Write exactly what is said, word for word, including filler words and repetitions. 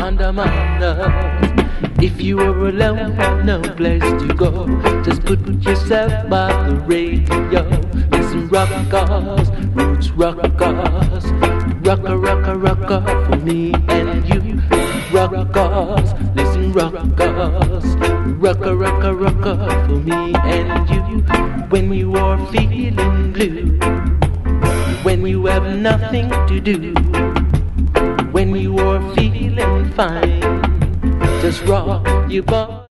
under my love. If you are alone, have no place to go, just put yourself by the radio. Listen, rockers, roots rockers, rocker, rocker, rocker for me and you. Rockers, listen, rockers, rocker, rocker, rocker for me and you. When you are feeling blue, when you have nothing to do, when you are feeling fine, just rock your body.